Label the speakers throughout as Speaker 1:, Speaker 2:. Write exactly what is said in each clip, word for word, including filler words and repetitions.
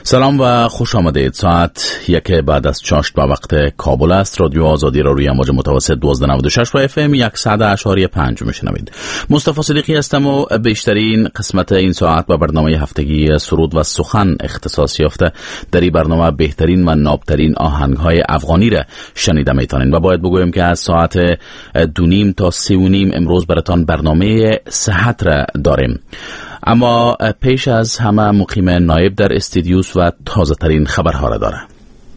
Speaker 1: سلام و خوش آمدید. ساعت یک بعد از چاشت به وقت کابل است. رادیو آزادی را روی امواج متوسط دوازده و نود و شش و اف ام صد اشاری پنج میشنوید. مصطفی صدیقی هستم و بیشترین قسمت این ساعت به برنامه هفتگی سرود و سخن اختصاص یافته. در این برنامه بهترین و نابترین آهنگ‌های افغانی را شنیده میتونید و باید بگویم که از ساعت دو نیم تا سه و نیم امروز براتان برنامه صحت را داریم. اما پیش از همه مقیم نایب در استودیوس و تازه ترین خبرها را داره.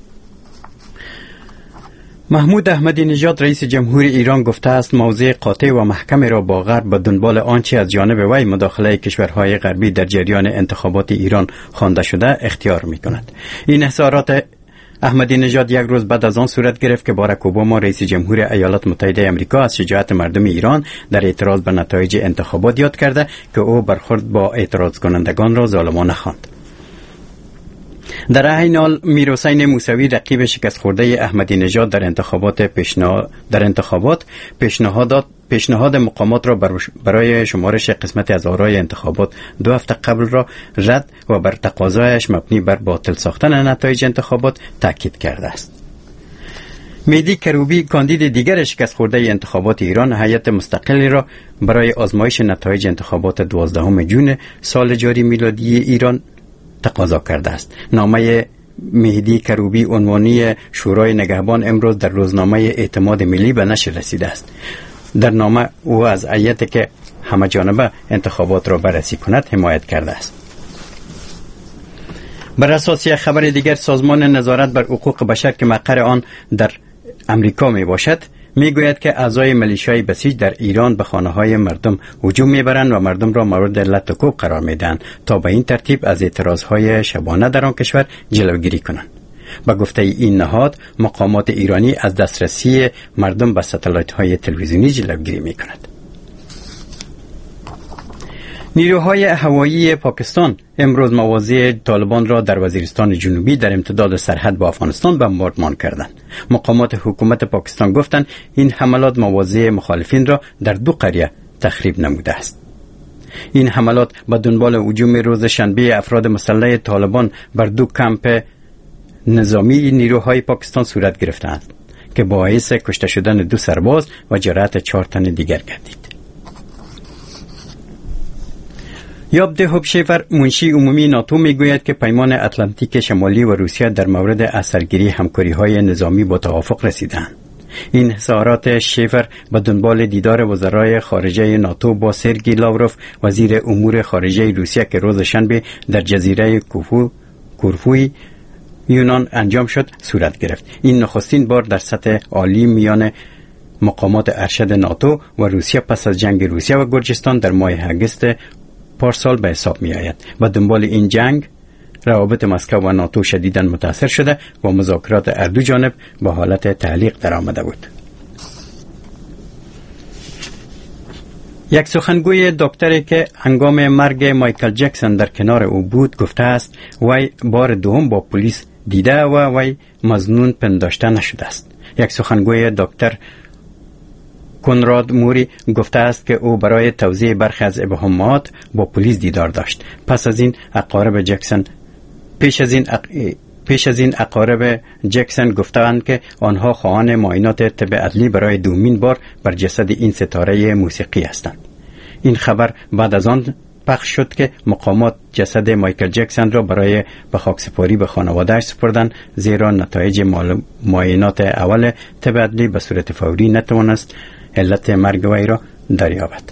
Speaker 2: محمود احمدی نژاد رئیس جمهور ایران گفته است موضع قاطع و محکم را با غرب به دنبال آنچه از جانب وی مداخله کشورهای غربی در جریان انتخابات ایران خوانده شده اختیار می کند. این اظهارات احمدی نژاد یک روز بعد از آن صورت گرفت که باراک اوباما رئیس جمهور ایالات متحده آمریکا از شجاعت مردم ایران در اعتراض به نتایج انتخابات یاد کرده که او برخورد با اعتراض کنندگان را ظالمانه خواند. در عین حال میرحسین موسوی رقیب شکست خورده احمدی نژاد در انتخابات پیشنهاد در انتخابات پیشنهادات پیشنهاد مقامات را برای شمارش قسمت از آرای انتخابات دو هفته قبل را رد و بر تقاضایش مبنی بر باطل ساختن نتایج انتخابات تاکید کرده است. مهدی کروبی کاندید دیگر شکست خورده انتخابات ایران هیئت مستقلی را برای آزمایش نتایج انتخابات دوازدهم ژوئن سال جاری میلادی ایران تقاضا کرده است. نامه مهدی کروبی عنوانی شورای نگهبان امروز در روزنامه اعتماد ملی به نشر رسیده است. در نامه او از هیئتی که همه جانبه انتخابات را بررسی کند حمایت کرده است. بر اساس یک خبر دیگر سازمان نظارت بر حقوق بشر که مقر آن در امریکا می باشد می گوید که اعضای ملیشیای بسیج در ایران به خانه های مردم هجوم می برند و مردم را مورد لط و کوب قرار می دهند تا به این ترتیب از اعتراض های شبانه در آن کشور جلوگیری کنند. با گفته این نهاد مقامات ایرانی از دسترسی مردم به ستلایت های تلویزیونی جلوگیری می کند. نیروهای هوایی پاکستان امروز مواضع طالبان را در وزیرستان جنوبی در امتداد سرحد با افغانستان بمباردمان کردند. مقامات حکومت پاکستان گفتند این حملات مواضع مخالفین را در دو قریه تخریب نموده است. این حملات به دنبال هجوم روز شنبه افراد مسلح طالبان بر دو کمپ نظامی نیروهای پاکستان صورت گرفتند که باعث کشته شدن دو سرباز و جراحت چهار تن دیگر گردید. یابده هوبشیفر منشی عمومی ناتو میگوید که پیمان اتلانتیک شمالی و روسیه در مورد اثرگیری همکاری‌های نظامی با توافق رسیدند. این اظهارات شیفر به دنبال دیدار وزرای خارجه ناتو با سرگئی لاوروف وزیر امور خارجه روسیه که روز شنبه در جزیره کوفو کورفوی یونان انجام شد صورت گرفت. این نخستین بار در سطح عالی میان مقامات ارشد ناتو و روسیه پس از جنگ روسیه و گرجستان در ماه اگست پارسال به حساب می آید. و دنبال این جنگ روابط مسکو و ناتو شدیداً متاثر شده و مذاکرات هر دو جانب به حالت تعلیق در آمده بود. یک سخنگوی دکتری که هنگام مرگ مایکل جکسون در کنار او بود گفته است وی بار دوم با پلیس دیده و وی مظنون پنداشته نشده است. یک سخنگوی دکتر کنراد موری گفته است که او برای توضیح برخی از ابهامات با پلیس دیدار داشت. پس از این اقارب جکسون پیش از این اق... پیش از این اقارب جکسون گفتند که آنها خواهان معاینات طب عدلی برای دومین بار بر جسد این ستاره موسیقی هستند. این خبر بعد از آن پخش شد که مقامات جسد مایکل جکسون را برای به خاکسپاری به خانواده‌اش سپردند زیرا نتایج معاینات اول طب عدلی به صورت فوری نتوانست علت مرگ وی را دریابد.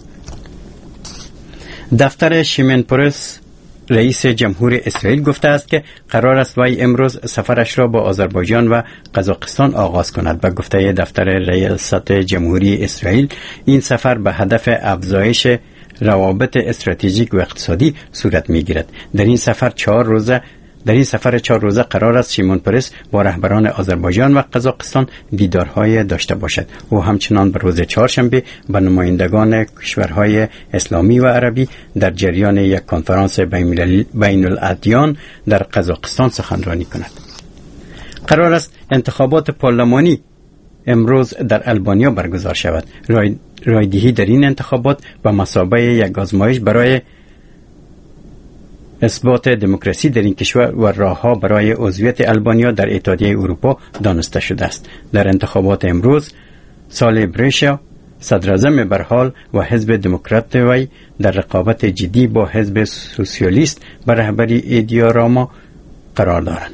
Speaker 2: دفتر شیمون پرس رئیس جمهور اسرائیل گفته است که قرار است وی امروز سفرش را با آذربایجان و قزاقستان آغاز کند. به گفته دفتر ریاست جمهوری اسرائیل این سفر به هدف افزایش روابط استراتژیک و اقتصادی صورت می‌گیرد. در این سفر چهار روزه در این سفر چهار روزه قرار است شیمون پرس با رهبران آذربایجان و قزاقستان دیدارهای داشته باشد. او همچنان به روز چهارشنبه با نمایندگان کشورهای اسلامی و عربی در جریان یک کنفرانس بین الادیان در قزاقستان سخنرانی کند. قرار است انتخابات پارلمانی امروز در البانیا برگزار شود. رای رایدهی در این انتخابات به مثابه یک آزمایش برای اثبات دموکراسی در این کشور و راهها برای عضویت البانیا در اتحادیه اروپا دانسته شده است. در انتخابات امروز سال بریشا صدراعظم برحال و حزب دموکرات وی در رقابت جدی با حزب سوسیالیست بر رهبری ایدیاراما قرار دارند.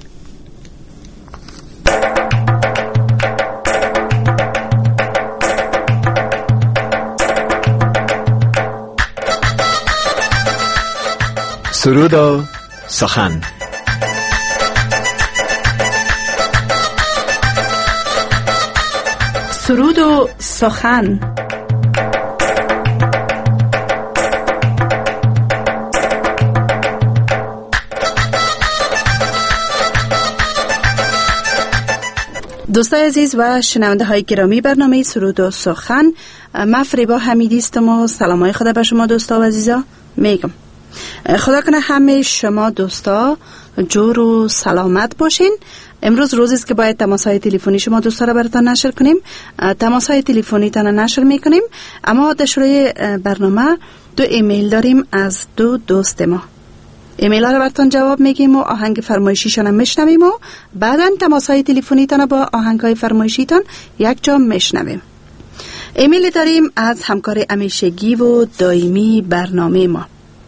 Speaker 3: سرود و سخن.
Speaker 4: سرود و سخن. دوستای عزیز و شنونده های گرامی برنامه سرود و سخن، من فریبا حمیدی هستم و سلامای خدا به شما دوستا و عزیزا میگم. خدا کنه همه شما دوستا جور و سلامت باشین. امروز روزی است که باید تماس‌های تلفنی شما دوستا را براتون نشر کنیم. تماس‌های تلفنی تان نشر میکنیم، اما در شروع برنامه دو ایمیل داریم از دو دوست ما. ایمیل ها را براتون جواب میگیم و آهنگ فرمایشیشان هم میشنویم و بعداً تماس‌های تلفنی تان با آهنگ‌های فرمایشیتان یک جا میشنویم. ایمیل داریم از همکار همیشگی و دائمی برنامه ما،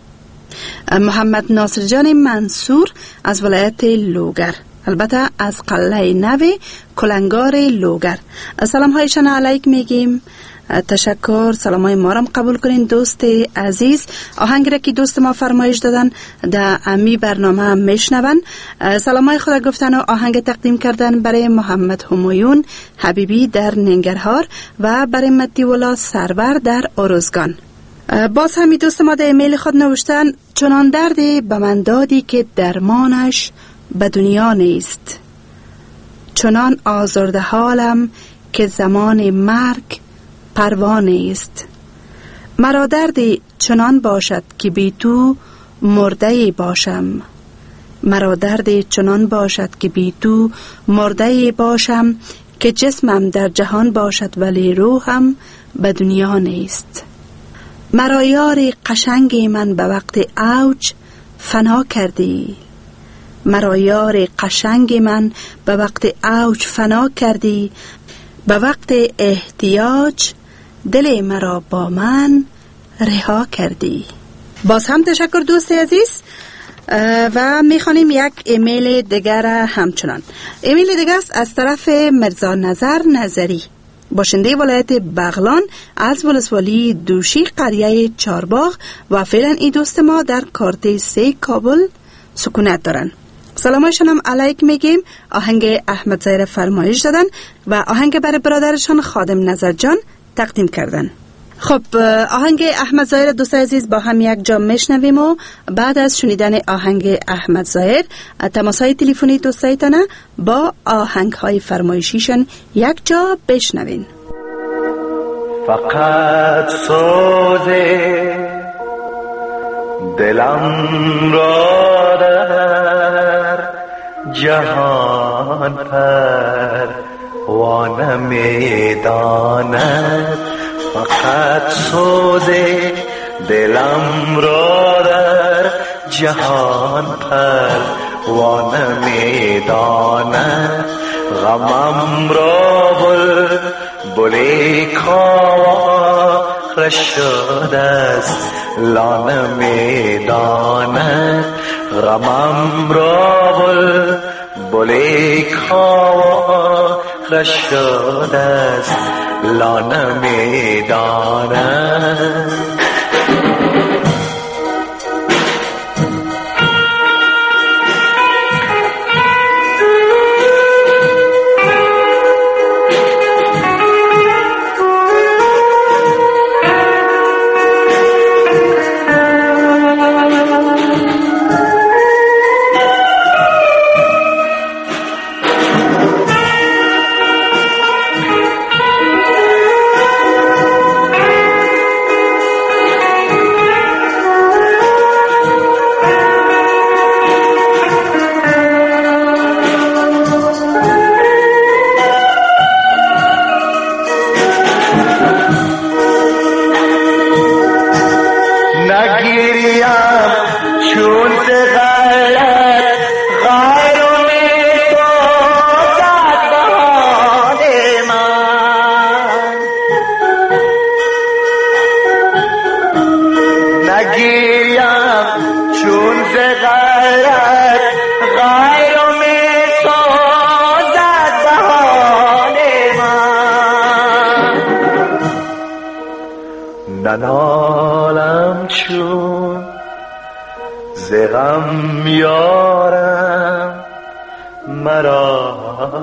Speaker 4: محمد ناصر جان منصور از ولایت لوگر، البته از قلعه نوی کلنگار لوگر. سلام هایشان علیک میگیم. تشکر، سلام های ما را قبول کنین دوست عزیز. آهنگ را که دوست ما فرمایش دادن در امی برنامه هم میشنون. سلام های خدا گفتن و آهنگ تقدیم کردن برای محمد همایون حبیبی در ننگرهار و برای مدیولا سرور در ارزگان. باز همی دوست ما در ایمیل خود نوشتن چنان دردی به من دادی که درمانش به دنیا نیست، چنان آزرده حالم که زمان مرگ پروانه است. مرا دردی چنان باشد که بی تو مرده باشم، مرا دردی چنان باشد که بی تو مرده باشم، که جسمم در جهان باشد ولی روحم به دنیا نیست. مرا یار قشنگ من به وقت اوج فنا کردی، مرا یار قشنگ من به وقت اوج فنا کردی، به وقت احتیاج دل مرا با من رها کردی. باز هم تشکر دوست عزیز و میخوانیم یک ایمیل دیگر همچنان. ایمیل دیگر است از طرف مرزا نظر نظری، باشنده ولایت بغلان از ولسوالی دوشی قریه چارباغ و فعلا این دوست ما در کارته سه کابل سکونت دارن. سلامایشان هم علیک میگیم. آهنگ احمد ظاهر فرمایش دادن و آهنگ برای برادرشان خادم نظر جان تقدیم کردن. خب آهنگ احمد ظاهر دوست عزیز با هم یک جا میشنویم و بعد از شنیدن آهنگ احمد ظاهر تماس‌های تلفنی دوستایتان با آهنگ‌های فرمایشیشان یک جا بشنوین.
Speaker 5: فقط سوز دلم را در جهان پروانه می‌داند، فقط سوز دلم را در جهان پروانه می‌داند، غمم را بل بلی کار شده است لانه می‌داند، غمم را بل بلی کار شده است لانه می‌داند. غیرت غیر می سازد بهان من. ننالم چون ز غم یارم مرا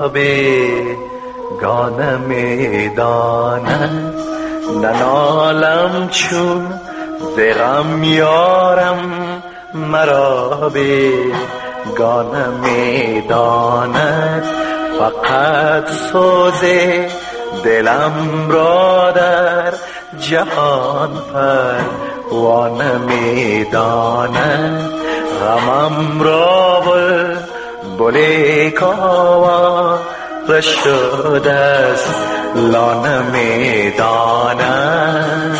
Speaker 5: بیگانه می داند. ننالم چون ز غم یارم مرا بیگانه می داند. فقط سوز دلم را در جهان پروانه می داند. غمم را بل بلی کاواره شده است لانه می داند.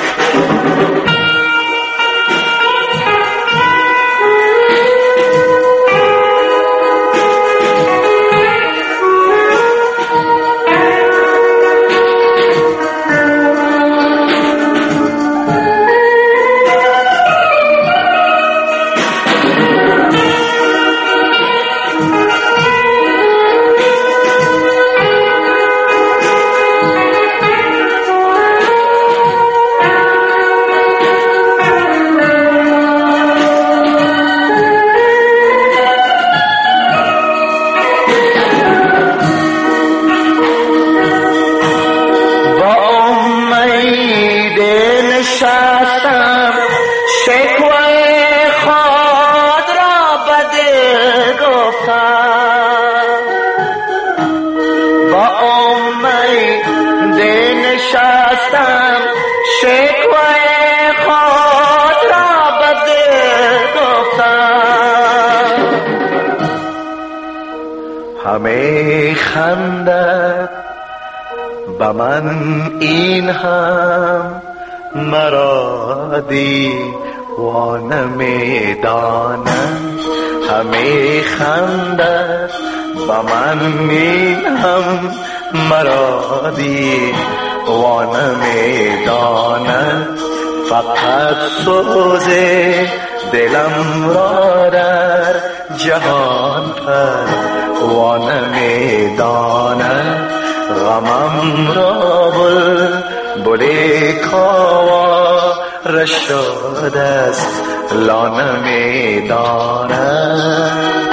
Speaker 5: همه خندد به من این هم مرا دیوانه می دانند. همه خندد به من این هم مرا دیوانه می دانند. فقط سوز دلم را در جهان پروانه می داند. غمم را بل بلی کاواره شده است لانه می داند.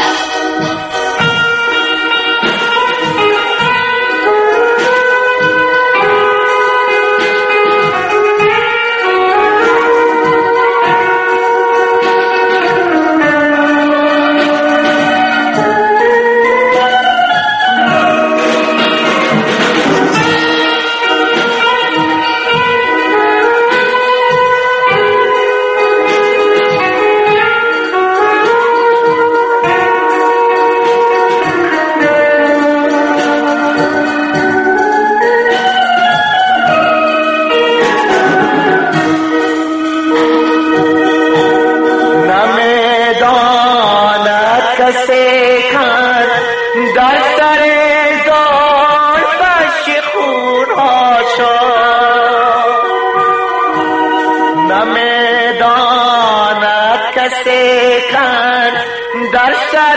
Speaker 5: در سر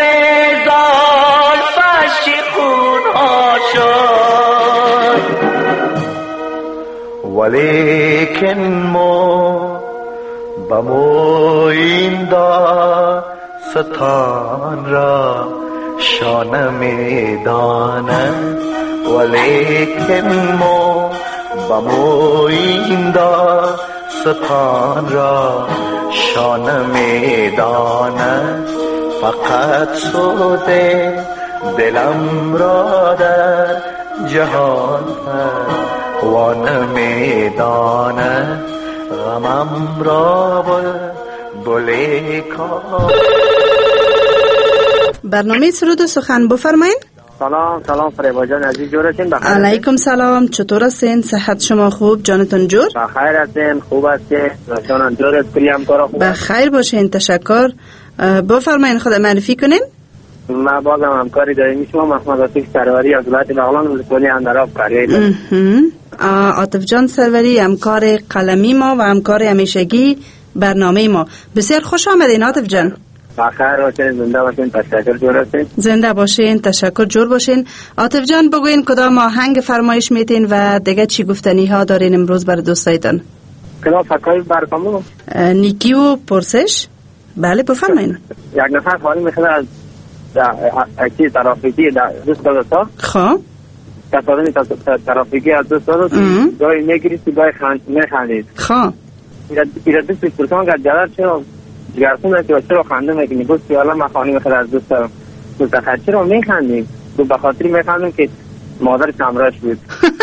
Speaker 5: زلفش خون ها شد. ولیکن مو به موین داستان را شانه می داند. ولیکن مو به موین داستان را شانه می داند. فقط سوز دلم را در جهان پروانه می داند. غمم را بلی کار.
Speaker 4: برنامه سرود و سخن بفرمایید.
Speaker 3: سلام سلام فریبا جان عزیز، جور هستین؟ بخیر.
Speaker 4: علیکم سلام، چطور هستین؟ صحت شما خوب؟ جانتون جور؟
Speaker 3: بخیر هستین، خوب هستین؟ جانم جور است، کلی همکارا خوب؟
Speaker 4: بخیر باشین، تشکر. بفرمایید، خود معرفی کنین.
Speaker 3: ما بازم همکاری داریم شما محمد عاطف سروری از ولایت بغلان ولسوالی اندراب کاری.
Speaker 4: عاطف جان سروری همکار قلمی ما و همکار همیشگی برنامه ما. بسیار خوش آمدین عاطف جان.
Speaker 3: بخیر باشین، زنده باشین، تشکر جور هستین.
Speaker 4: زنده باشین، تشکر جور باشین. عاطف جان بگوین کدام آهنگ فرمایش میتین و دیگه چی گفتنی ها دارین امروز برای دوستایتان؟
Speaker 3: کدام فکایی برکامو؟
Speaker 4: نیکی و پرسش؟ بله بفرمایین.
Speaker 3: یک نفر خواهی میخواد از اکی ترافیکی دوست دادتا؟
Speaker 4: خواه؟
Speaker 3: تصادمی ترافیکی از دوست دادتا؟ گاهی میگیرید که گاهی میخندید.
Speaker 4: خواه؟
Speaker 3: ایره دوست پرسان که جلال چرا جگرخون که چرا خنده میکنی؟ گفت که حالا من خواهی میخواد از دوست دارم. گفت بخیر چرا میخندیم؟ گفت بخاطری میخندم که مادر سمراش بود.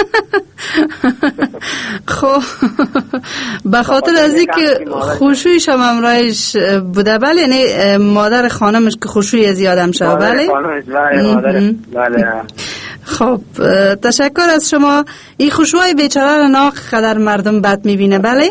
Speaker 4: خب بخاطر از این که خوشویش هم امرایش بوده بله، یعنی مادر خانمش که خوشوی زیادم شد بله؟
Speaker 3: بله بله.
Speaker 4: خب تشکر از شما. این خوشوی بیچاره را ناق قدر مردم بد میبینه بله؟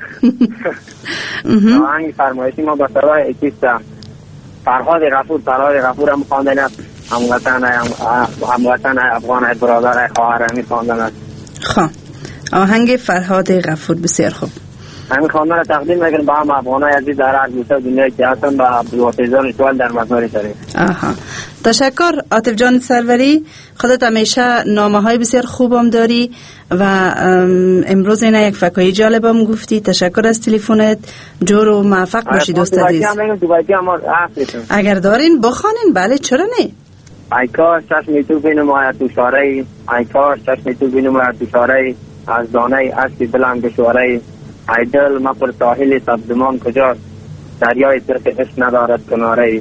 Speaker 3: آهنگ فرمایشی ما با سرای اکیستم فرهاد غفور. فرهاد غفور هم خواندن است، هموطن هموطن افغان برادر خواهر همی خواندن است.
Speaker 4: خب آهنگ فرهاد غفور بسیار خوب.
Speaker 3: همین خواندن را تقدیم میکنم با هم افغانای عزیز در هر گوشه دنیا که هستن، با عبدالواسیزان سوال در مزار شریف.
Speaker 4: آها تشکر عاطف جان سروری. خودت همیشه نامه های بسیار خوبم داری و امروز اینا یک فکایی جالبم گفتی. تشکر از تلفنت. جور و موفق باشی دوست عزیز. اگر دارین بخوانین بله چرا نه.
Speaker 3: ای کاش چشم تو بینم آید تو شاره ای، ای کاش چشم تو بینم آید تو شاره ای، از دانه اشک دلم گشواره ای، ای دل ما پر ساحل سبزمان کجاست، دریای سرخ عشق ندارد کناره ای.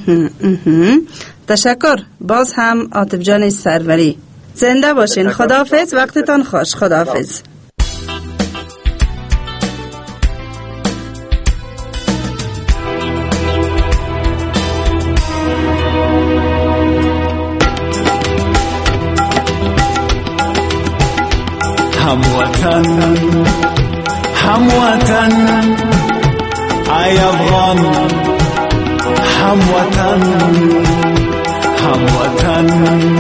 Speaker 4: تشکر باز هم عاطف جان سروری. زنده باشین. خداحافظ. وقتتان خوش. خداحافظ.
Speaker 6: هموطن هموطن ای افغان، هموطن هموطن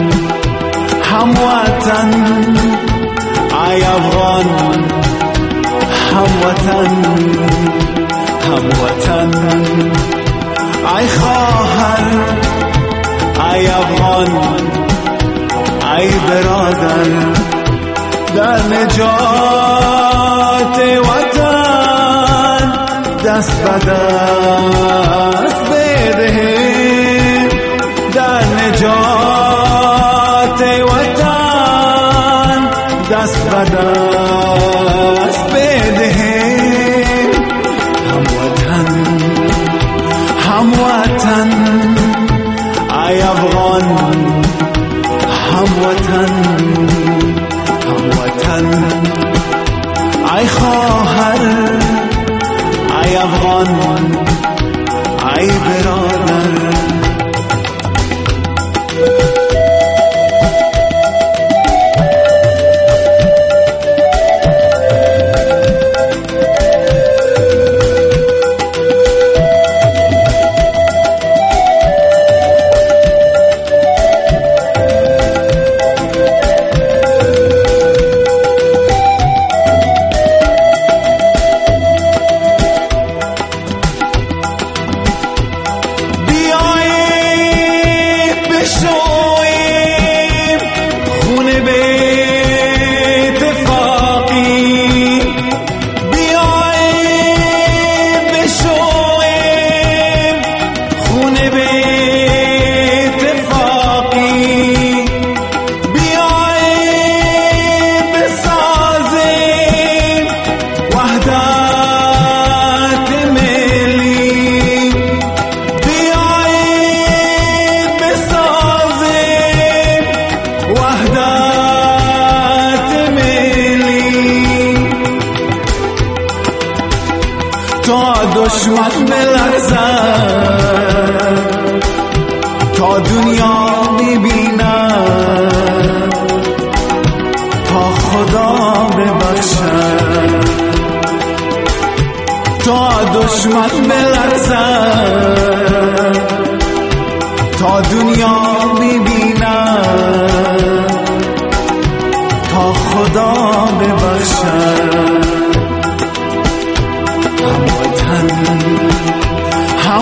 Speaker 6: هموطن ای افغان، هموطن هموطن ای خواهر ای افغان، ای برادر در نجات وطن دست به دست بدهیم، در نجات وطن دست به دست بدهیم. هموطن هموطن ای افغان، هموطن ای خواهر ای افغان، ای برادر.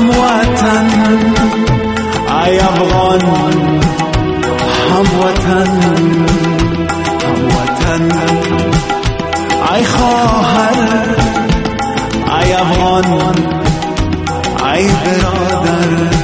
Speaker 6: هموطن ای افغان هموطن هموطن ای خواهر ای افغان ای برادر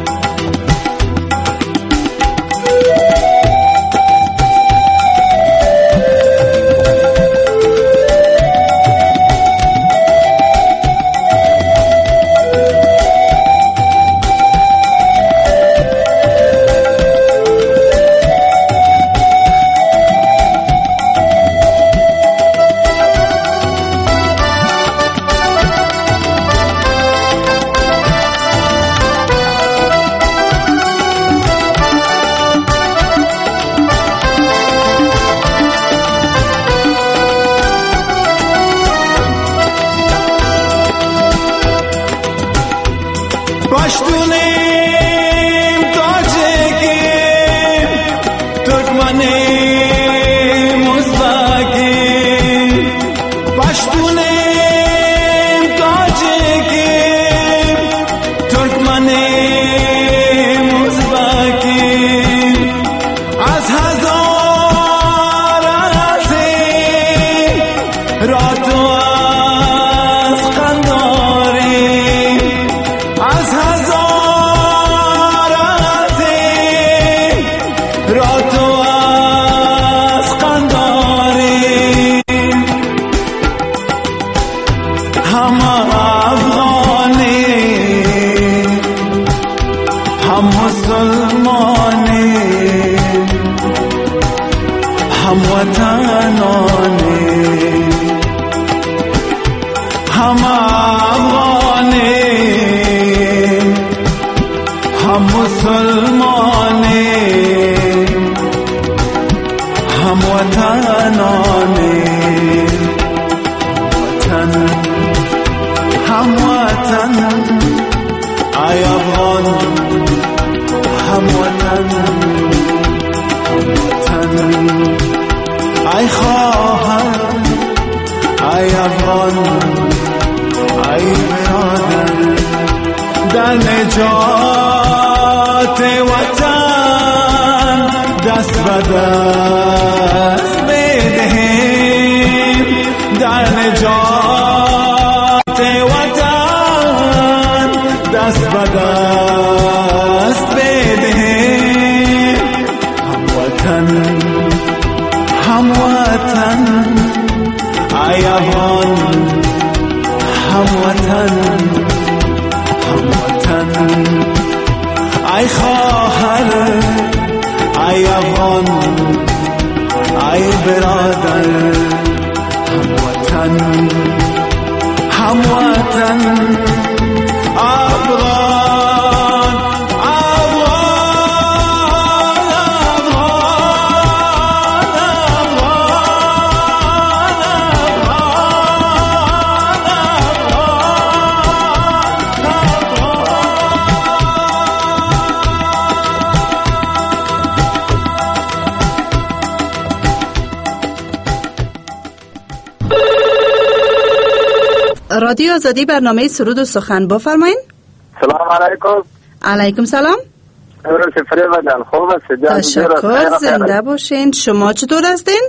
Speaker 4: رادیو آزادی برنامه سرود و سخن بفرمایین.
Speaker 3: سلام علیکم.
Speaker 4: علیکم سلام.
Speaker 3: امروز فریبا جان خوب است؟
Speaker 4: تشکر، زنده باشین. شما چطور هستین؟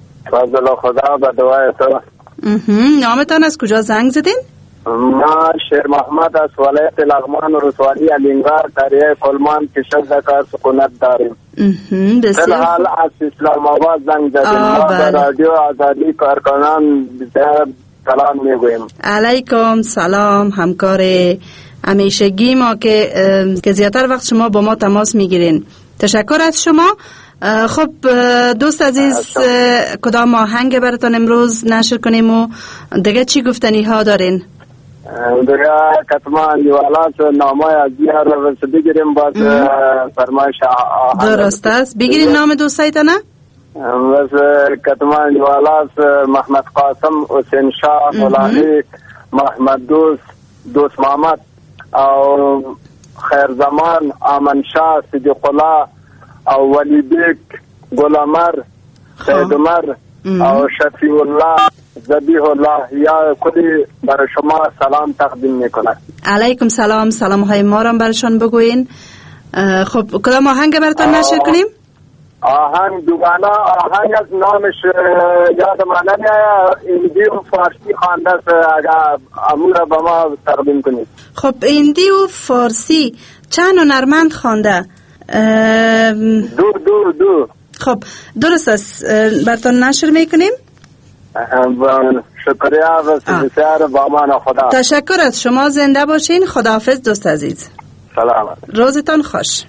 Speaker 3: فضل خدا به دعای تو.
Speaker 4: نامتان از کجا زنگ زدین؟
Speaker 3: ما شیر محمد از ولایت لغمان و رسوالی الینگار قریه کلمان کشور دکار سکونت داریم. فیلحال از اسلام آباد زنگ زدیم. ما به رادیو آزادی کارکنان بسیار سلام میگویم.
Speaker 4: علیکم سلام همکار همیشگی ما که که زیادتر وقت شما با ما تماس میگیرین. تشکر از شما. خب دوست عزیز، کدام آهنگ براتون امروز نشر کنیم و دیگه چی گفتنی ها دارین؟
Speaker 3: دیگه کتمان دیوالات نامای از دیار رو بگیریم باز فرمایش آهنگ.
Speaker 4: درست است. بگیرین نام دوستایتانه؟
Speaker 3: بس کتمان دیوالات محمد قاسم، حسین شاه، مولانی، محمد دوست، دوست محمد او خیر زمان، آمن شاه، صدیق الله او ولی بیک، گل عمر، سید عمر او شفیع الله ذبیح الله یا کلی برای شما سلام تقدیم میکنه.
Speaker 4: علیکم سلام. سلام های ما را برشان بگوین. خب کدام آهنگ براتان نشر کنیم؟
Speaker 3: آهنگ دوگانه آهنگ از نامش یاد من نمیاد، هندی و فارسی خوانده است، اگر امور به ما تقدیم کنید.
Speaker 4: خب هندی و فارسی چند هنرمند خوانده؟
Speaker 3: دو دو دو.
Speaker 4: خب درست است، براتان نشر میکنیم.
Speaker 3: شکریه و بسیار با من خدا.
Speaker 4: تشکر از شما، زنده باشین. خداحافظ دوست عزیز.
Speaker 3: سلامت.
Speaker 4: روزتان خوش.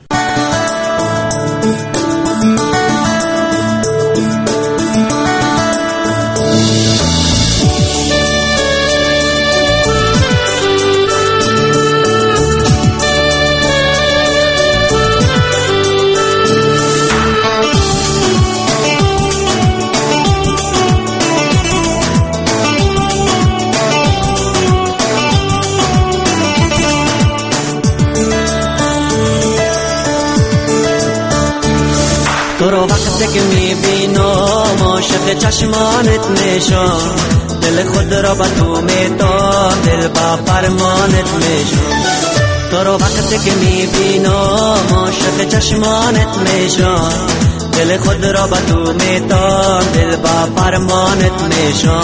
Speaker 7: تو رو وقتی که میبینم عاشق چشمانت میشم، دل خود را با تو میتام، دل با فرمانت میشم. تو رو وقتی که میبینم عاشق چشمانت میشم، دل خود را با تو میتام، دل با فرمانت میشم.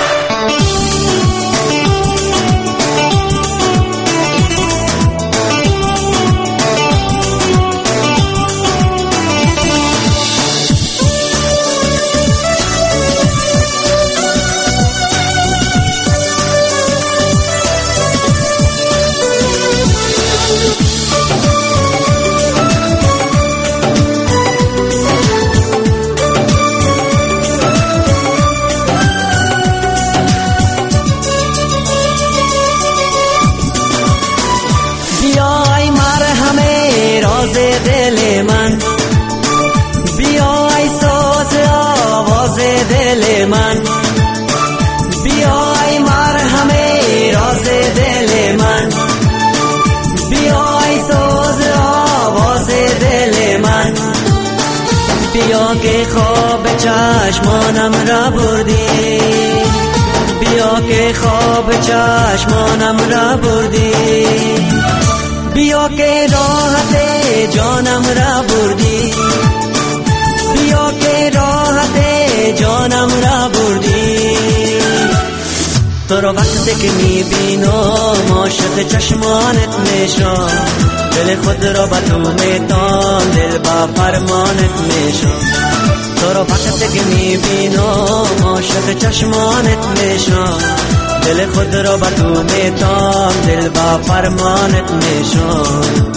Speaker 7: دل من بیای ساز آواز دل من، بیای مرهم راز دل من، بیای ساز آواز دل من. بیا که خواب چشمانم را بردی، بیا که خواب چشمانم را بردی، بیا که راحت جانم را بردی، بیا که راحت جانم را بردی. تو رو وقتی که میبینم عاشق چشمانت میشم، دل خود را با تو میتام، دل با فرمانت میشم. تو رو وقتی که میبینم عاشق چشمانت میشم، دل خود را با تو میتام، دل با فرمانت میشم.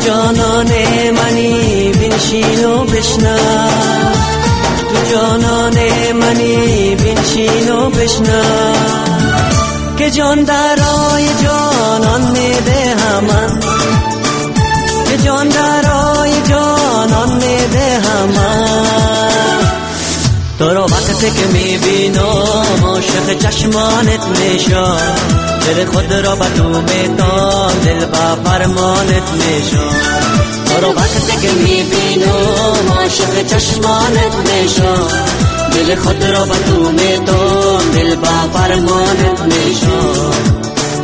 Speaker 7: جانان منی بنشین و بشنو، تو جانان منی بنشین و بشنو که جان درای جانان میده همن، که جان درای جانان میده همن. تو رو وقتی که میبینم عاشق چشمانت میشم، دل خود را به تو میتام دل با فرمانت میشم. تو رو وقتی که میبینم عاشق چشمانت میشم، دل خود را به تو میتام دل با فرمانت میشم.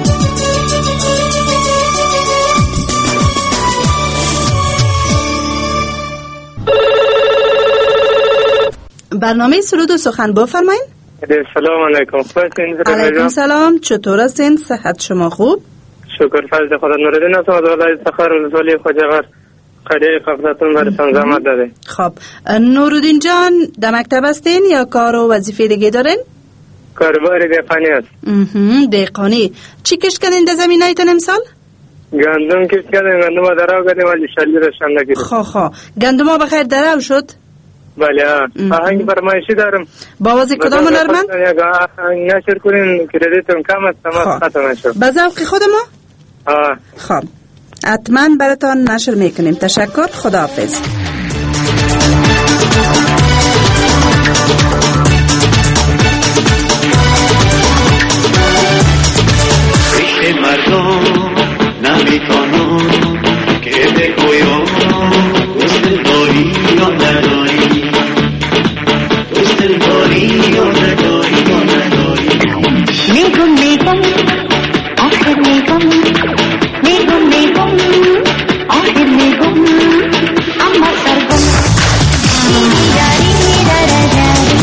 Speaker 4: برنامه سرود و سخن بفرمایید.
Speaker 8: سلام علیکم.
Speaker 4: علیکم سلام. چطور هستین؟ صحت شما خوب؟
Speaker 8: شکر فضل خدا. نوردین هستم از ولایت سخر ولسوالی خواجه‌غر قریه قبضتون برسان زحمت داده.
Speaker 4: خب نورالدین جان در مکتب هستین یا کار و وظیفه دیگه دارین؟
Speaker 8: کاربار دهقانی است.
Speaker 4: دهقانی. چی کش کردین در زمینایتان امسال؟
Speaker 8: گندم کش کردیم، گندم درو کردیم ولی شلی رشن نگیریم.
Speaker 4: خب خب گندم ها بخیر درو شد؟
Speaker 8: بله. آهنگ فرمایشی دارم.
Speaker 4: با وضع کدام هنرمند؟
Speaker 8: آهنگ نشر کنین کردیتم کم است تمام ختم نشد.
Speaker 4: به ذوق خود ما؟
Speaker 8: آه.
Speaker 4: خب حتما براتان نشر میکنیم. تشکر. خداحافظ.
Speaker 6: عشق مردم نمیتونم که بگویم دوست داری یا نداری، دوست داری یا نداری یا نداری.
Speaker 9: میگم میگم آخر میگم، میگم میگم آخر میگم، اما سرگم دیدی داری داره داری،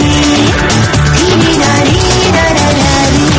Speaker 9: دیدی داری داره داری.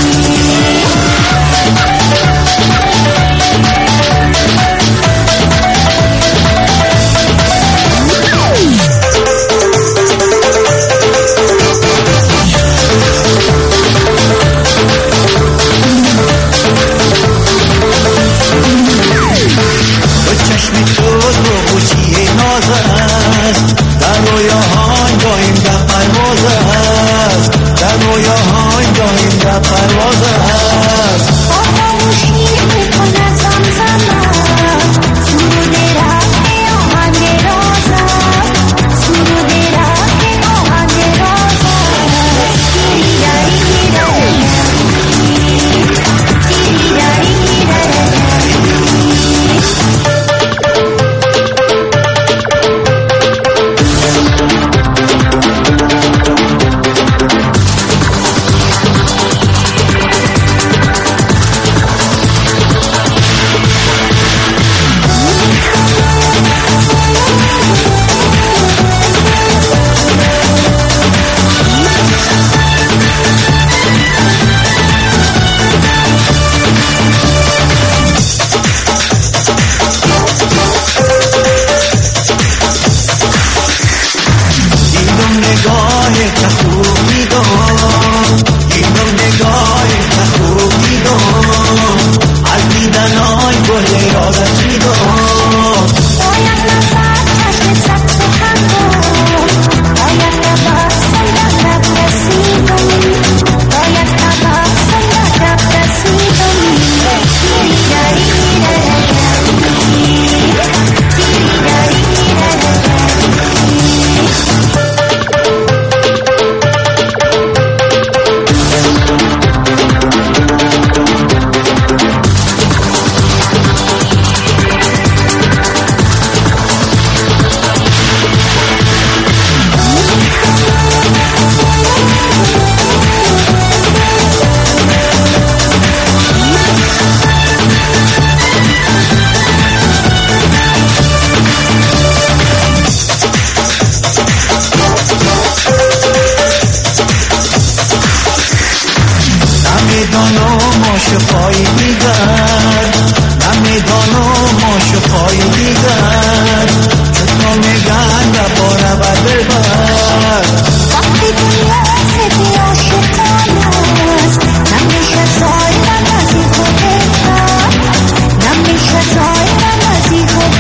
Speaker 9: نمیشه زای نمازی خود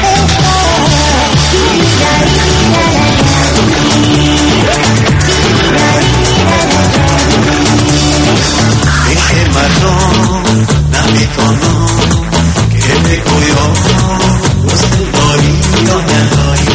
Speaker 6: نداری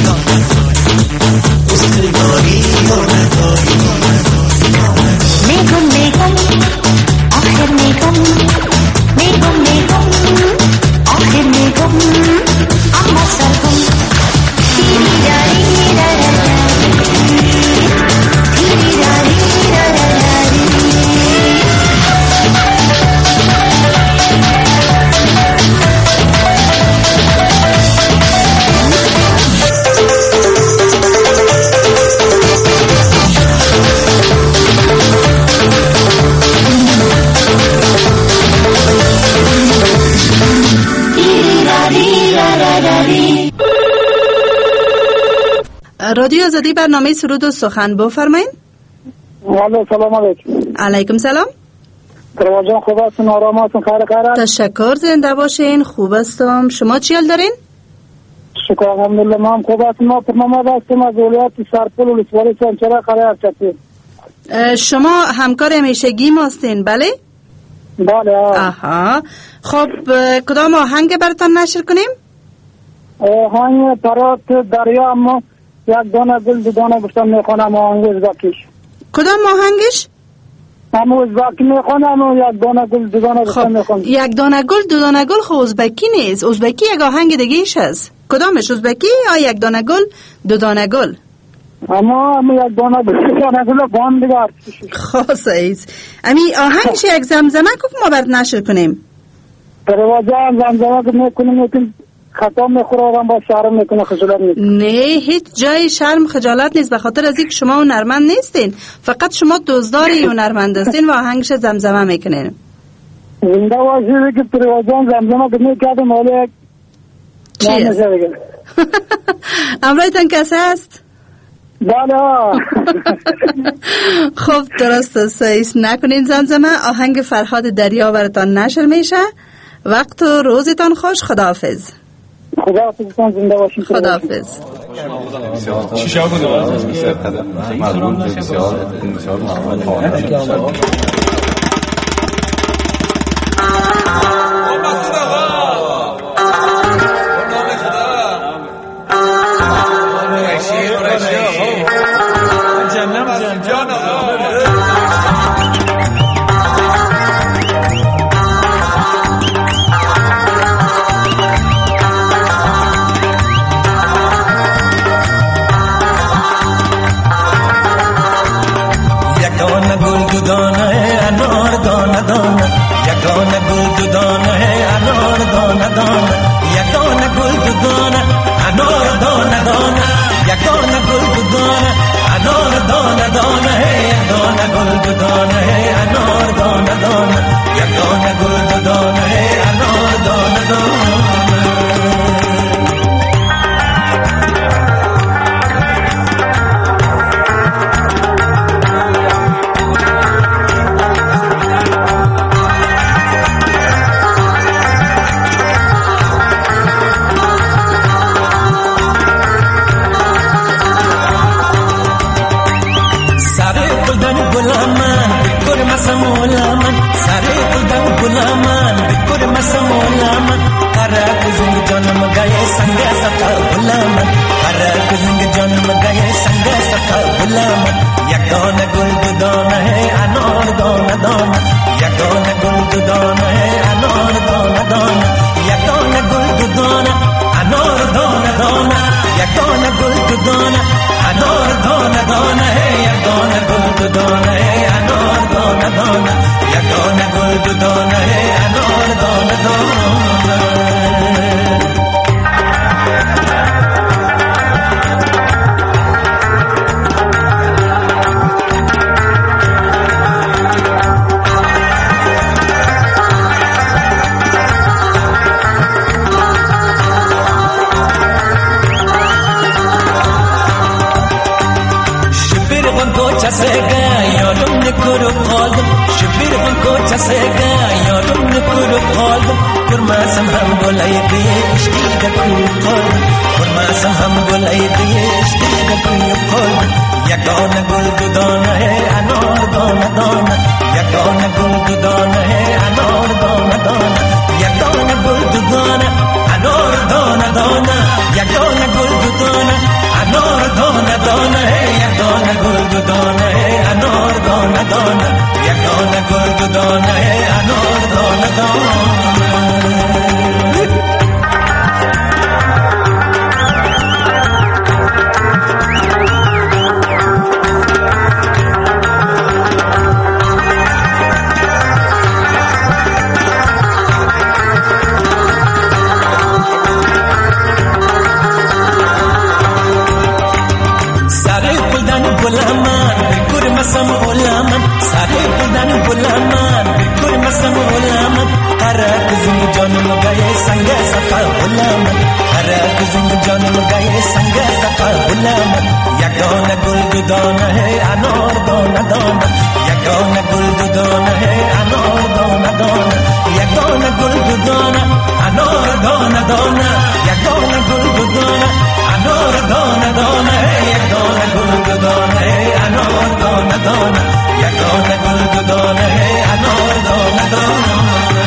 Speaker 6: دل داری یا نداری
Speaker 9: میگم میگم آخر میگم میگم میگم آخر میگم اما سرگم تیری داری داری تیری داری داری
Speaker 4: رادیو آزادی برنامه سرود و سخن بفرمایید.
Speaker 10: الو سلام علیکم.
Speaker 4: علیکم سلام.
Speaker 10: دروازه خوب هستین؟ آرام هستین؟ خیر خیر.
Speaker 4: تشکر، زنده باشین. خوب هستم. شما چی حال دارین؟
Speaker 10: شکر الحمدلله ما هم خوب هستیم. ما پرمامد هستیم از ولایت سرپل ولسوالی سنچره قلعه ارچتی.
Speaker 4: شما همکار همیشگی ما هستین بله؟
Speaker 10: بله.
Speaker 4: آها. خب کدام آهنگ براتون نشر کنیم؟
Speaker 10: آهنگ ترات دریا اما یک دانه گل دو دانه گفتم میخوانم آهنگ ازبکیش.
Speaker 4: کدام آهنگش؟
Speaker 10: همو ازبکی میخوانم و یک دانه گل دو دانه گفتم میخوانم.
Speaker 4: یک دانه گل دو دانه گل خب ازبکی نیست. ازبکی یک آهنگ دیگه ایش هست. کدامش ازبکی یا یک دانه گل دو دانه گل؟
Speaker 10: اما اما یک دانه گل دو دانه گل بان دیگر
Speaker 4: خاصه ایست. امی آهنگش یک زمزمه که ما برد نشر کنیم.
Speaker 10: پرواجه زمزمه که میکنیم میکنیم خطا میخوره آدم با شرم میکنه خجالت میکنه.
Speaker 4: نه هیچ جای شرم خجالت نیست، به خاطر از اینکه شما هنرمند نیستین، فقط شما دزداری هنرمند هستین و آهنگش زمزمه میکنین.
Speaker 10: زنده باشید که پروازان زمزمه که میکردم حالا
Speaker 4: چیست؟ امرایتان کسی هست؟
Speaker 10: بله.
Speaker 4: خب درست است، ایست نکنین زمزمه. آهنگ فرهاد دریا براتان نشر میشه. وقت و روزتان خوش. خداحافظ.
Speaker 10: خداحافظتان، زنده باشین.
Speaker 4: خداحافظ.
Speaker 11: شیشه بوده مضمون بسیار بسیار
Speaker 12: Yagona gul
Speaker 6: غلام هر زنگ جان مرغای سنگ صفا غلام یگانه گل دانه انار دانه دانه یگانه گل دانه انار دانه دانه یگانه گل دانه انار دانه دانه یگانه گل دانه انار دانه دانه یگانه گل دانه انار دانه دانه یگانه گل دانه انار دانه دانه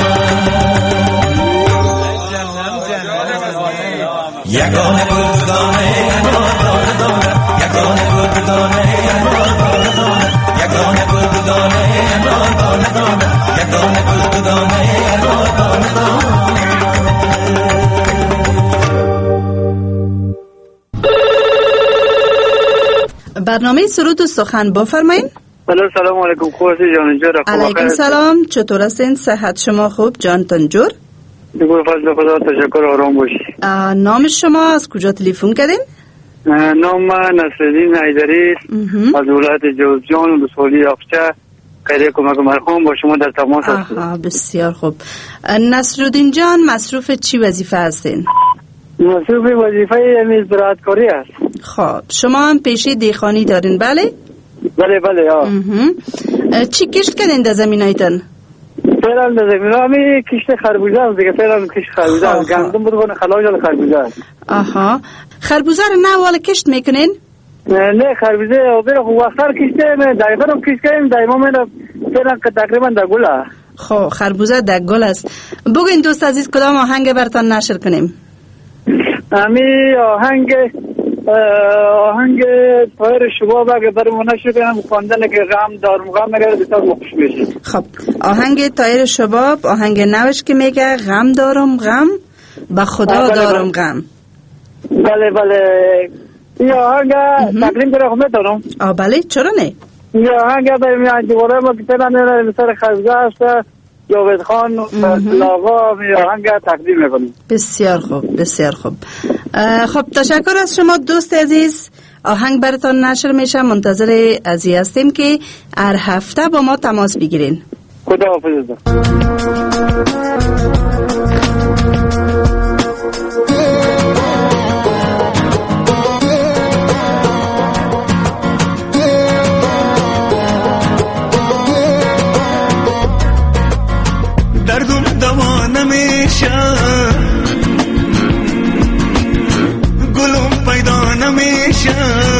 Speaker 6: یگانه گل دانه انار دانه دانه یگانه گل دانه انار دانه دانه یگانه گل دانه انار دانه دانه یگانه گل دانه انار دانه دانه.
Speaker 4: برنامه سرود و سخن بفرمایید.
Speaker 3: بله سلام علیکم. خوب هستی جان جور؟
Speaker 4: علیکم سلام. چطور هستین؟ صحت شما خوب جان تنجور؟
Speaker 3: بگو فضل خدا تشکر آرام باشی.
Speaker 4: نام شما از کجا تلفن کردین؟
Speaker 3: نام من نصرالدین حیدری از ولایت جوزجان ولسوالی یافچه قریه کمک مرحوم با شما در تماس هستم.
Speaker 4: آها بسیار خوب. نصرالدین جان مصروف چی وظیفه هستین؟
Speaker 3: مصروف وظیفه یعنی زراعتکاری است.
Speaker 4: خب شما هم پیشه دیخانی دارین بله؟
Speaker 3: بله بله ها.
Speaker 4: چی کشت کردین در زمینایتان؟
Speaker 3: فعلا در زمینامی کشت خربوزه است دیگه. فعلا کشت خربوزه است. گندم بود بونه خلاج خربوزه است.
Speaker 4: آها خربوزه رو نه والا کشت میکنین؟
Speaker 3: نه خربوزه اوبر خو وقتار کشته من دایما رو کشت کردیم دایما من فعلا تقریبا در گل است.
Speaker 4: خب خربوزه در گل است. بگوین دوست عزیز کدام آهنگ براتون نشر کنیم؟
Speaker 3: امی آهنگ آهنگ طایر شباب اگه برای نشر کنم خواندن که غم دارم غم میگه بسیار خوش میشه.
Speaker 4: خب آهنگ طایر شباب آهنگ نوش که میگه غم دارم غم به خدا دارم غم.
Speaker 3: بله بله این آهنگ تقدیم کنم خود میتونم؟
Speaker 4: آه بله چرا نه؟
Speaker 3: این آهنگ برای دیواره ما که پیدا نیره مثل خرزه است جاوید خان لاغا می آهنگ تقدیم میکنیم.
Speaker 4: بسیار خوب بسیار خوب. خب تشکر از شما دوست عزیز. آهنگ براتون نشر میشه. منتظر ازی هستیم که هر هفته با ما تماس بگیرین.
Speaker 3: خدا حافظ.
Speaker 6: دردم دوا نمیشه گلم پیدا نمیشه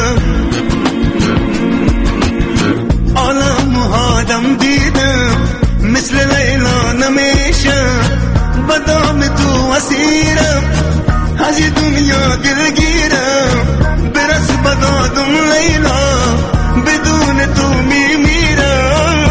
Speaker 6: عالم آدم دیدم مثل لیلا نمیشه بدام تو اسیرم از دنیا دلگیرم برس بدادم لیلا بدون تو میمیرم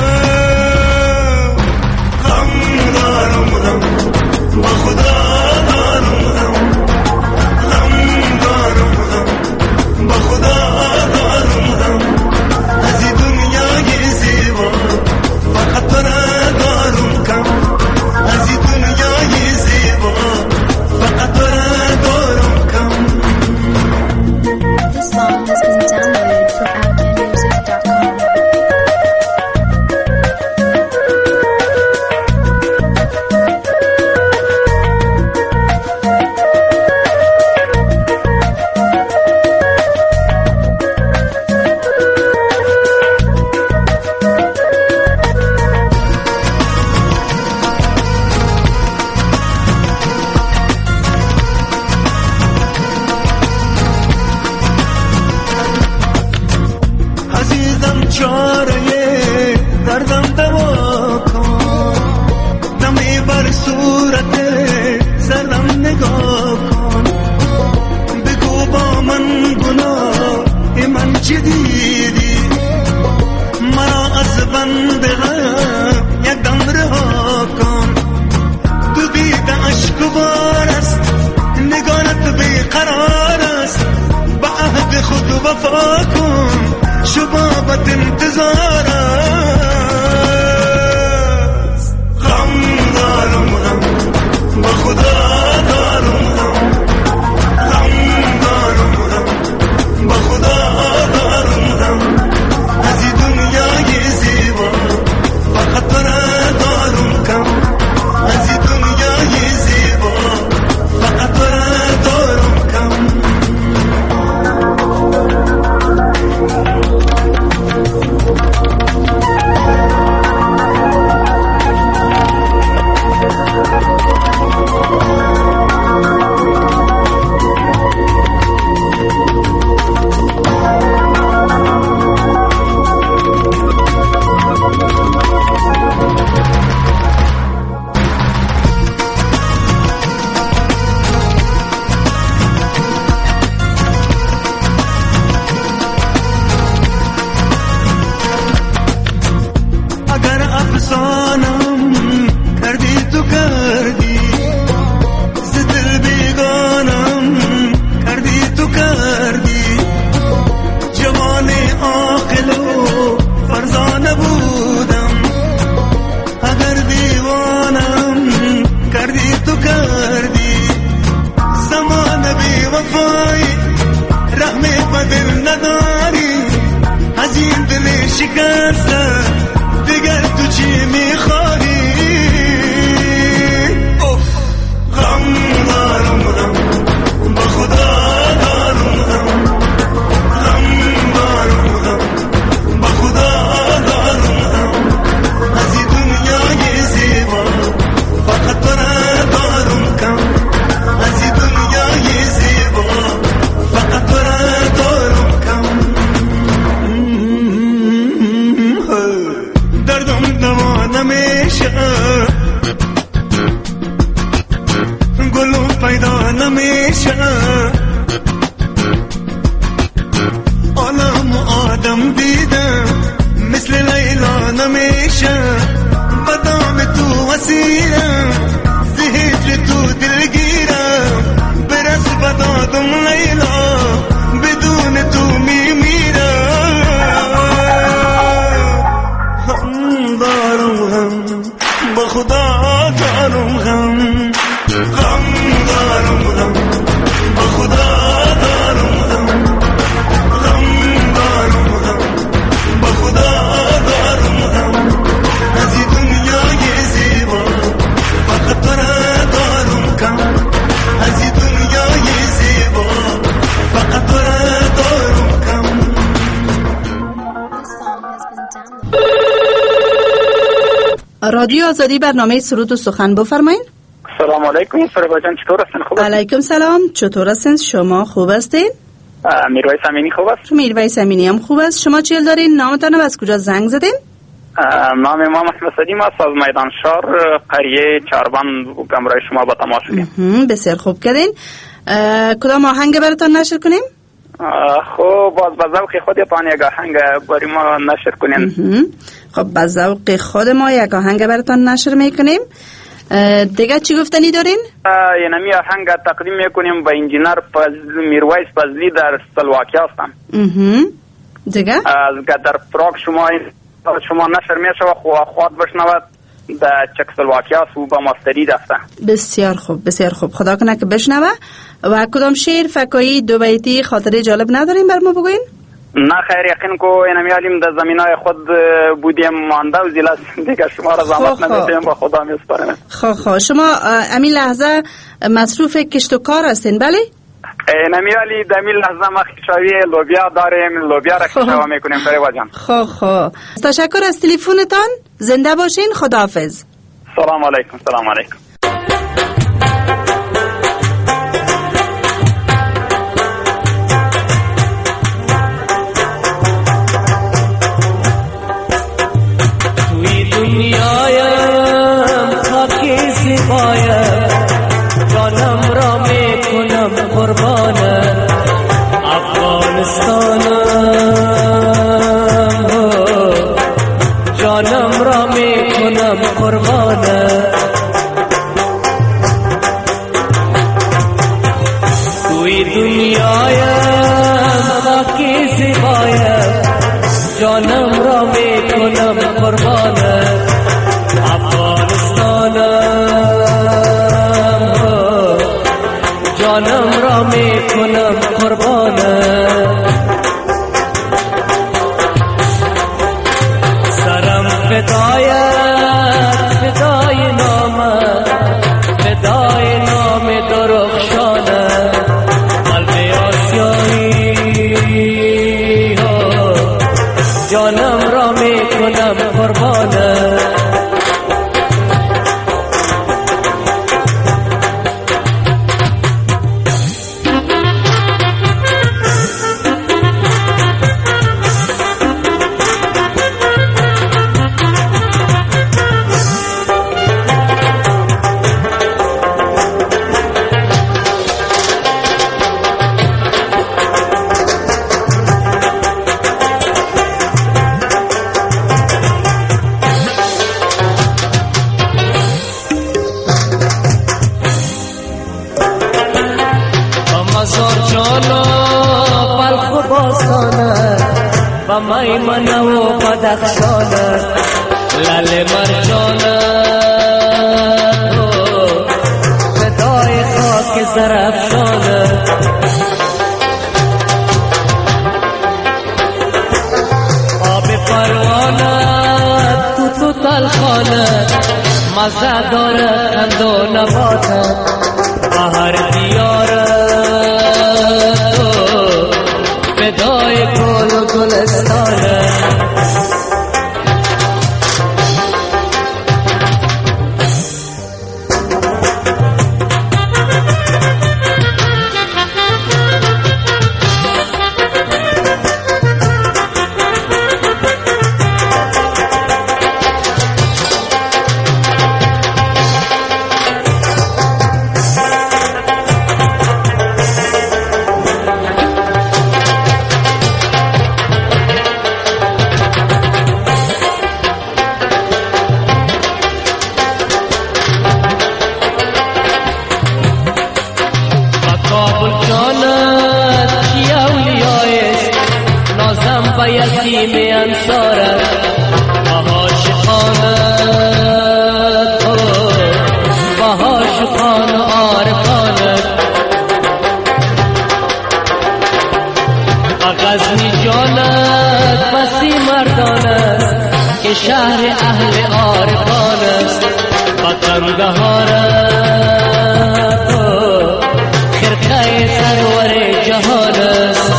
Speaker 6: با خدا دارم غم غم دارم غم با خدا دارم غم از این دنیای زیبا فقط تو را دارم کم از این دنیای زیبا فقط تو را دارم کم. This song has been downloaded from apple music dot com.
Speaker 12: نمیشه عالم آدم دیدم مثل لیلا نمیشه بدام تو وسیرم زهید تو دلگیرم برس بدادم لیلا بدون تو میمیرم هم دارم هم با خدا دارم غم غم دارم غم با خدا دارم غم غم دارم غم با خدا دارم غم از این دنیای زیبا فقط تو را دارم کم از این دنیای زیبا فقط تو را دارم کم.
Speaker 4: رادیو آزادی برنامه سرود و سخن بفرمایید.
Speaker 13: سلام علیکم فریبا جان، چطور هستین؟ خوب هستین؟
Speaker 4: علیکم سلام، چطور هستین شما؟ خوب هستین؟
Speaker 13: میرویس امینی خوب است؟
Speaker 4: میرویس امینی هم خوب است. شما چیل دارین؟ نامتان و از کجا زنگ زدین؟
Speaker 13: نام ما محمد صدیم است از میدان شهر قریه چاربند گمراه شما با تماس شدیم.
Speaker 4: بسیار خوب کردین. کدام آهنگ براتون نشر کنیم؟
Speaker 13: خب باز به ذوق خودتان یک آهنگ برای ما نشر کنین.
Speaker 4: خب به ذوق خود ما یک آهنگ براتون نشر میکنیم. دیگه چی گفتنی دارین؟
Speaker 13: اینمی آهنگ تقدیم میکنیم به انجینر میرویس فضلی در سلواکی هستم.
Speaker 4: دیگه؟
Speaker 13: از در پراگ شما شما نشر میشه و خواهد بشنود در چکسلواکی هست و با ماستری دسته.
Speaker 4: بسیار خوب بسیار خوب، خدا کنه که بشنوه. و کدام شعر فکایی دو بیتی خاطره جالب نداریم بر ما بگوین؟
Speaker 13: نه خیر، یقین کو اینمی علیم در زمینای خود بودیم مانده و زیلت دیگه شما را زحمت نمیدیم، با خدا میسپاریم.
Speaker 4: خب خب شما امین لحظه مصروف کشت و کار هستین بله؟
Speaker 13: اینمی علی در این لحظه ما خیشاوی لوبیا داریم، لوبیا را خیشاوه میکنیم فریبا جان.
Speaker 4: خب خب تشکر از تلفنتان، زنده باشین، خداحافظ.
Speaker 13: سلام علیکم. سلام علیکم.
Speaker 14: دنیایم خاکی زیبایم جانم را میکنم قربان افغانستانم، جانم را میکنم قربان توی دنیایم خاکی زیبایم جانم را میکنم قربان افغانستانم، جانم را میکنم قربان سرم فدایت فدای نامت فدای نام درخشانه قلب آسیایی جانم را میکنم قربان میمنه و بدخشانه لل مرجانه فدای خاک زرفشانه آب پروانه تو تو تلخانه مزه داره خند و نباته بهر دیاره فدای گل و گلستانه نسیم انصارت با عاشقانت با عاشقان و عارفانت با غزنی جانت بسی مردانت که شهر اهل عارفان است با قندهارت خرقه سرور جهان است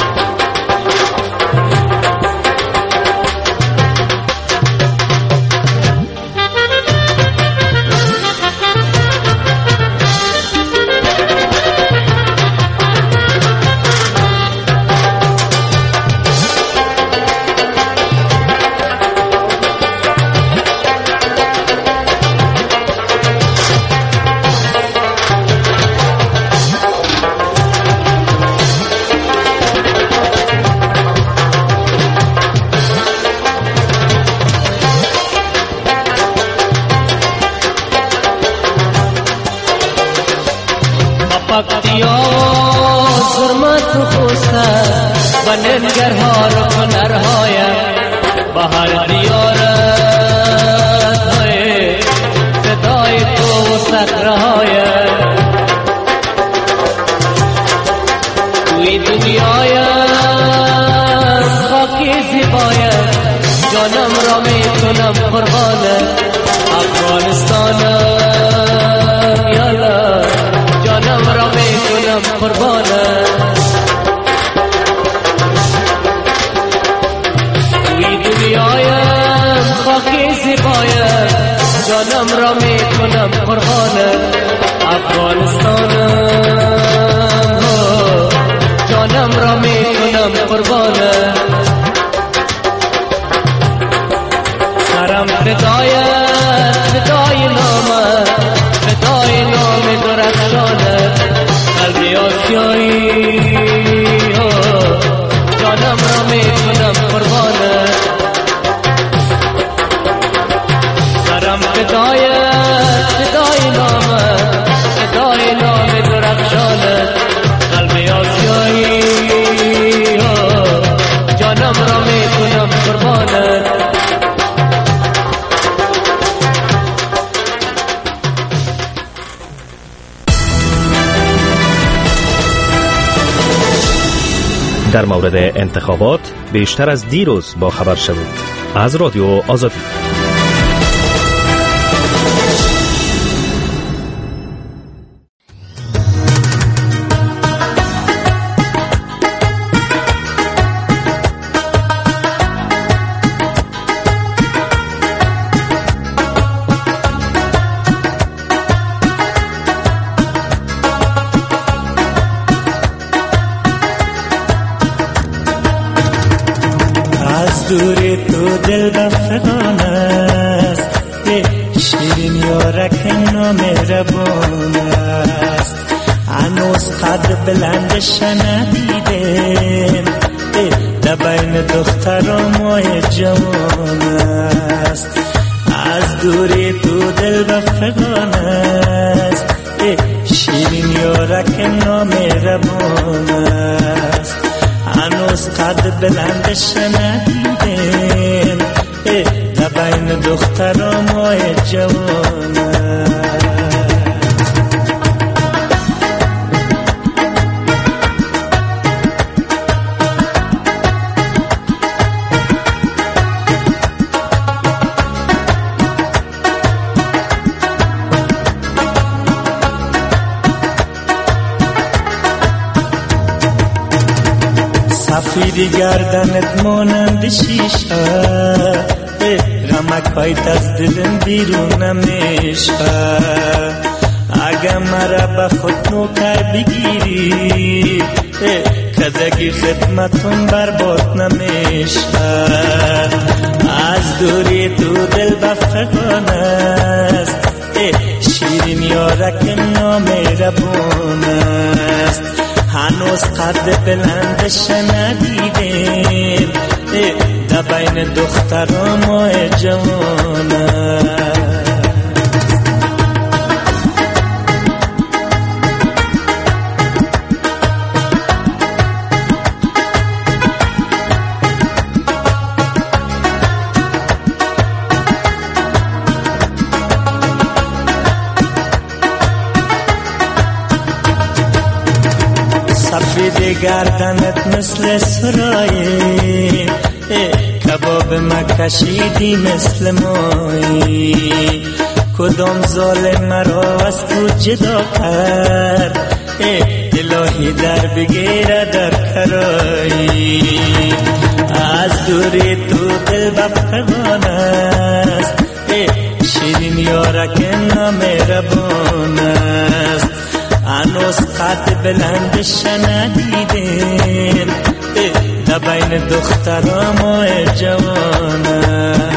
Speaker 14: ننگرهار و هنرهایم بهر دیارت های صدای تو و صخرهایم توی دنیایم خاکی زیبایم جانم را میکنم قربانت افغانستانم یالا جانم را میکنم قربانت دنیایم خاکی زیبایم جانم را میکنم قربانت افغانستانم جانم را میکنم قربانت سرم فدایت فدای نامت فدای نام درخشانت قلبی آسیایی جانم را میکنم قربانت سرم فدایت فدای نامت فدای نام درخشانت قلبی آسیایی جانم را میکنم قربانت
Speaker 15: در مورد انتخابات بیشتر از دیروز با خبر شوید از رادیو آزادی.
Speaker 6: دوری تو دل بفغان است شیرین یارک نامهربان است هنوز قدر بلندش ندیدم در بین دختران مای جوان است از دوری تو دل بفغان است شیرین یارک نامهربان است هنوز قد بلندش ندیدم در بین دختران مای جوان سفیدی گردنت مانند شیشه غمک هایت از دلم بیرون نمیشه اگه مرا به خود نوکر بگیری کدگی خدمتون برباد نمیشه از دوری تو دل بفغان است شیرین یارک نامهربان است هنوز قد بلندش ندیدم در بین دختران مای جوان سفید گردنت مثل سرایی، کباب ما کشیدی مثل مایی. کدام ظالم مرا از تو جدا کرد، الهی در بگیره در کرایی. از دوری تو دل بفغان است، شیرین یارک نامهربان است. هنوز قد بلند شنیدیم، در بین دخترام و جوان است.